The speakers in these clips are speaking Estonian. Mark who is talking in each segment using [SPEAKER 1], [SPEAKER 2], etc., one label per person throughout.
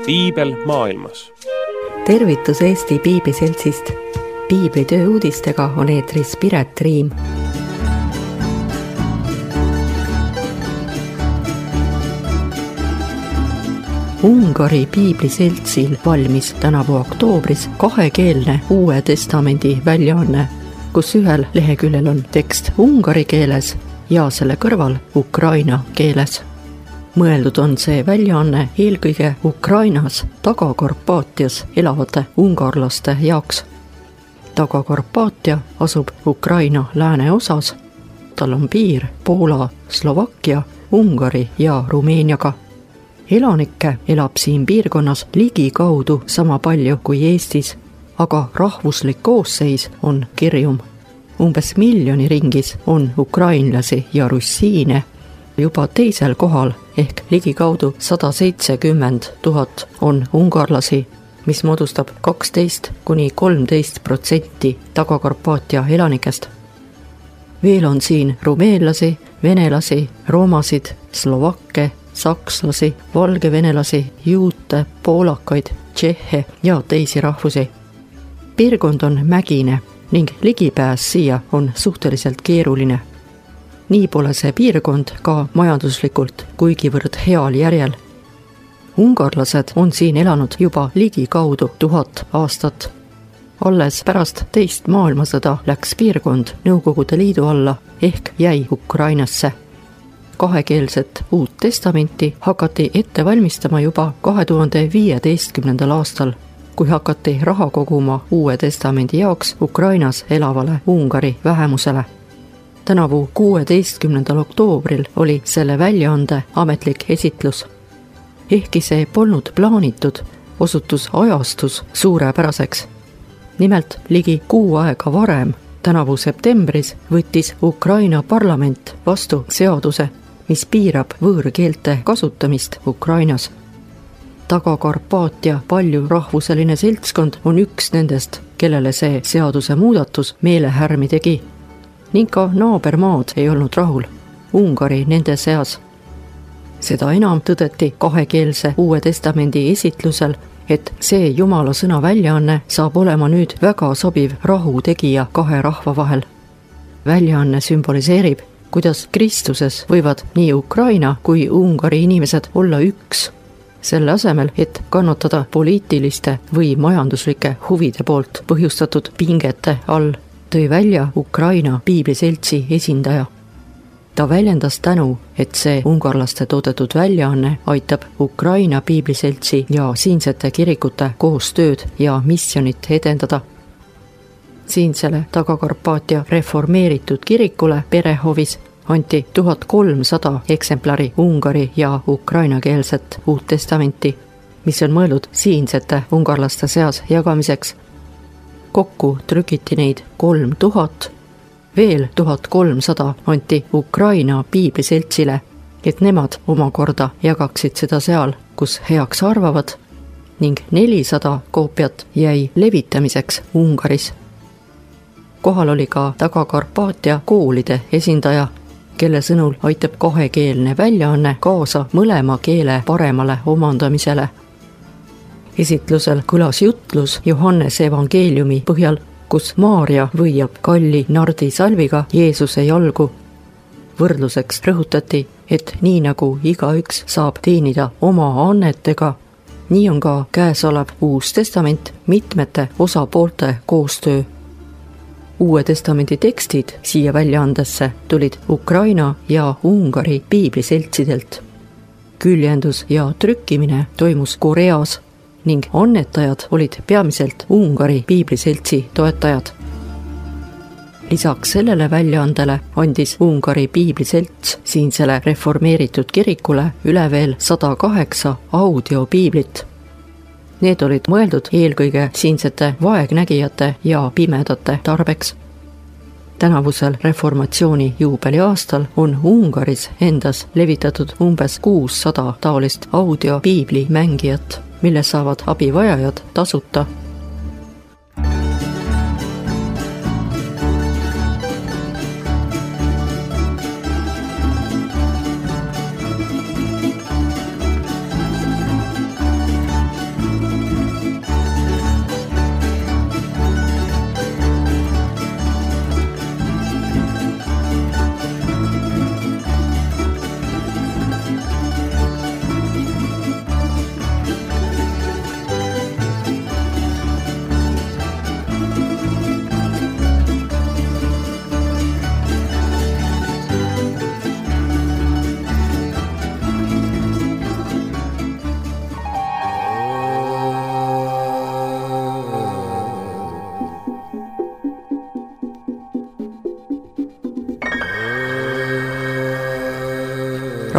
[SPEAKER 1] piibel maailmas.
[SPEAKER 2] Tervitus Eesti Piibliseltsist. Piiblitöö uudistega on eetris Piret Riim. Ungari Piibliseltsil valmis tänavu oktoobris kahekeelne Uue Testamendi väljaanne, kus ühel leheküljel on tekst ungari keeles ja selle kõrval ukraina keeles. Mõeldud on see väljaanne eelkõige Ukrainas Taga-Karpaatias elavate ungarlaste jaoks. Taga-Karpaatia asub Ukraina lääneosas. Tal on piir Poola, Slovakkia, Ungari ja Rumeeniaga. Elanikke elab siin piirkonnas ligikaudu sama palju kui Eestis, aga rahvuslik koosseis on kirjum. Umbes 1 miljoni ringis on ukrainlasi ja russiine. Juba teisel kohal ehk ligikaudu 170 000 on ungarlasi, mis moodustab 12–13% Taga-Karpaatia elanikest. Veel on siin rumeenlasi, venelasi, roomasid, slovakke, sakslasi, valgevenelasi, juute, poolakaid, tšehhe ja teisi rahvusi. Piirkond on mägine ning ligipääs siia on suhteliselt keeruline. Nii pole see piirkond ka majanduslikult kuigivõrd heal järjel. Ungarlased on siin elanud juba ligikaudu 1000 aastat. Alles pärast teist maailmasõda läks piirkond Nõukogude Liidu alla ehk jäi Ukrainasse. Kahekeelset Uut Testamenti hakati ette valmistama juba 2015. aastal, kui hakati raha koguma Uue Testamendi jaoks Ukrainas elavale Ungari vähemusele. Tänavu 16. oktoobril oli selle väljaande ametlik esitlus. Ehkki see polnud plaanitud, osutus ajastus suurepäraseks. Nimelt ligi 6 aega varem, tänavu septembris, võttis Ukraina parlament vastu seaduse, mis piirab võõrkeelte kasutamist Ukrainas. Taga-Karpaatia paljurahvuseline seltskond on üks nendest, kellele see seaduse muudatus meelehärmi tegi. Ning ka naabermaad ei olnud rahul, Ungari nende seas. Seda enam tõdeti kahekeelse Uue Testamendi esitlusel, et see Jumala sõna väljaanne saab olema nüüd väga sobiv rahutegija kahe rahva vahel. Väljaanne sümboliseerib, kuidas Kristuses võivad nii Ukraina kui Ungari inimesed olla üks, selle asemel, et kannatada poliitiliste või majanduslike huvide poolt põhjustatud pingete all, tõi välja Ukraina Piibliseltsi esindaja. Ta väljendas tänu, et see ungarlaste toodetud väljaanne aitab Ukraina Piibliseltsi ja siinsete kirikute koostööd ja missionit edendada. Siinsele Taga-Karpaatia reformeeritud kirikule Perehovis anti 1300 eksemplari ungari- ja ukrainakeelset Uut Testamenti, mis on mõeldud siinsete ungarlaste seas jagamiseks. Kokku trükiti neid 3000, veel 1300 anti Ukraina Piibliseltsile, et nemad omakorda jagaksid seda seal, kus heaks arvavad, ning 400 koopiat jäi levitamiseks Ungaris. Kohal oli ka Taga-Karpaatia koolide esindaja, kelle sõnul aitab kahekeelne väljaanne kaasa mõlema keele paremale omandamisele. Esitlusel kõlas jutlus Johannese evangeeliumi põhjal, kus Maaria võiab kalli nardisalviga Jeesuse jalgu. Võrdluseks rõhutati, et nii nagu igaüks saab teenida oma annetega, nii on ka käesolev Uus Testament mitmete osapoolte koostöö. Uue Testamendi tekstid siia väljaandesse tulid Ukraina ja Ungari piibliseltsidelt. Küljendus ja trükkimine toimus Koreas ning annetajad olid peamiselt Ungari Piibliseltsi toetajad. Lisaks sellele väljaandele andis Ungari Piibliselts siinsele reformeeritud kirikule üle veel 108 audiopiiblit. Need olid mõeldud eelkõige siinsete vaegnägijate ja pimedate tarbeks. Tänavusel reformatsiooni juubeliaastal on Ungaris endas levitatud umbes 600 taolist audiopiibli mängijat, mille saavad abivajajad tasuta.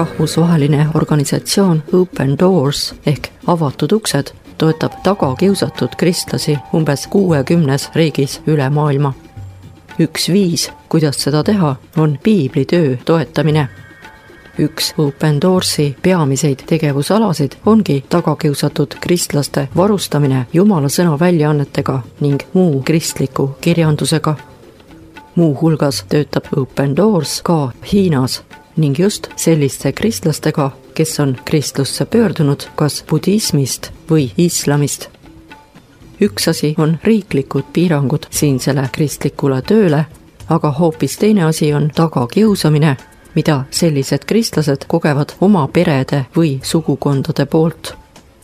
[SPEAKER 2] rahvusvaheline organisatsioon Open Doors ehk avatud uksed toetab tagakiusatud kristlasi umbes 60 riigis üle maailma. Üks viis, kuidas seda teha, on piiblitöö toetamine. Üks Open Doorsi peamiseid tegevusalasid ongi tagakiusatud kristlaste varustamine Jumala sõna väljaannetega ning muu kristliku kirjandusega. Muu hulgas töötab Open Doors ka Hiinas ning just selliste kristlastega, kes on kristlusse pöördunud kas budismist või islamist. Üks asi on riiklikud piirangud siinsele kristlikule tööle, aga hoopis teine asi on tagakiusamine, mida sellised kristlased kogevad oma perede või sugukondade poolt.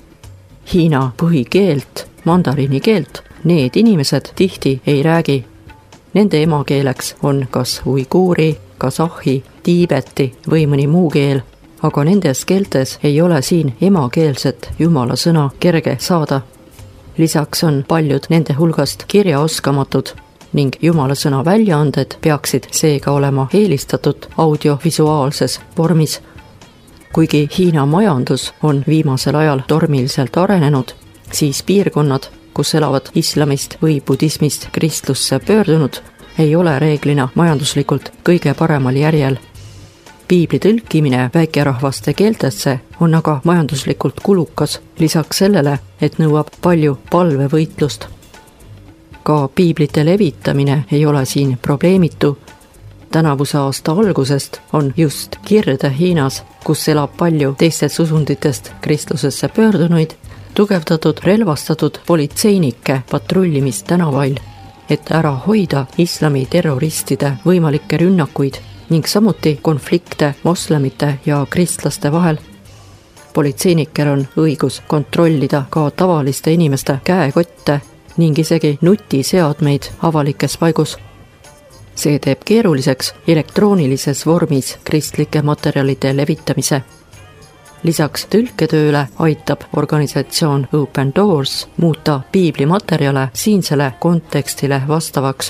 [SPEAKER 2] Hiina põhikeelt, mandariini keelt, need inimesed tihti ei räägi. Nende emakeeleks on kas uiguuri, kasahhi, tiibeti või mõni muu keel, aga nendes keeltes ei ole siin emakeelset Jumala sõna kerge saada. Lisaks on paljud nende hulgast kirjaoskamatud ning Jumala sõna väljaanded peaksid seega olema eelistatud audiovisuaalses vormis. Kuigi Hiina majandus on viimasel ajal tormiliselt arenenud, siis piirkonnad, kus elavad islamist või budismist kristlusse pöördunud, ei ole reeglina majanduslikult kõige paremal järjel. Piibli tõlkimine väikerahvaste keeltesse on aga majanduslikult kulukas, lisaks sellele, et nõuab palju palvevõitlust. Ka piiblite levitamine ei ole siin probleemitu. Tänavuse aasta algusest on just Kirde-Hiinas, kus elab palju teistest usunditest kristlusesse pöördunuid, tugevdatud relvastatud politseinike patrullimist tänavail, et ära hoida islami terroristide võimalikke rünnakuid ning samuti konflikte moslemite ja kristlaste vahel. Politseinikel on õigus kontrollida ka tavaliste inimeste käekotte ning isegi nutiseadmeid avalikes paigus. See teeb keeruliseks elektroonilises vormis kristlike materjalide levitamise. Lisaks tõlketööle aitab organisatsioon Open Doors muuta piiblimaterjale siinsele kontekstile vastavaks.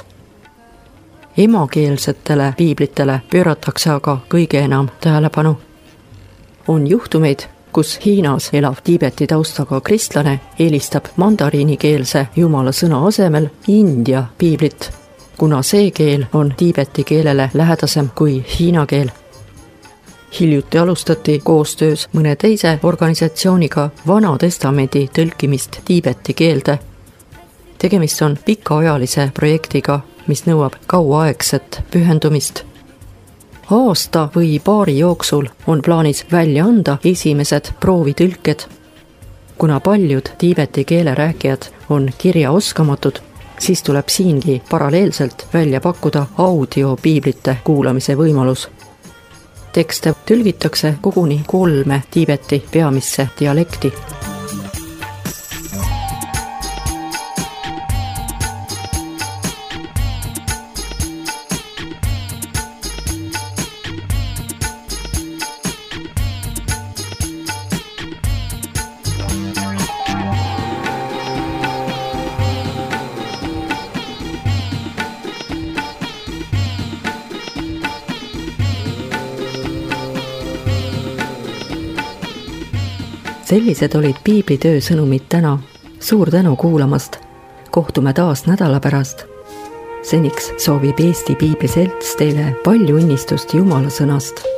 [SPEAKER 2] Emakeelsetele piiblitele pööratakse aga kõige enam tähelepanu. On juhtumeid, kus Hiinas elav Tiibeti taustaga kristlane eelistab mandariinikeelse Jumala sõna asemel India piiblit, kuna see keel on Tiibeti keelele lähedasem kui hiina keel. Hiljuti alustati koostöös mõne teise organisatsiooniga Vana Testamendi tõlkimist Tiibeti keelde. Tegemist on pikaajalise projektiga, mis nõuab kauaaegset pühendumist. Aasta või paari jooksul on plaanis välja anda esimesed proovitõlked. Kuna paljud Tiibeti keele rääkijad on kirjaoskamatud, siis tuleb siingi paralleelselt välja pakkuda audiopiiblite kuulamise võimalus. Tekste tõlgitakse koguni 3 Tiibeti peamisse dialekti. Sellised olid piiblitöö sõnumid täna. Suur tänu kuulamast. Kohtume taas nädala pärast. Seniks soovib Eesti Piibli Selts teile palju õnnistust Jumala sõnast.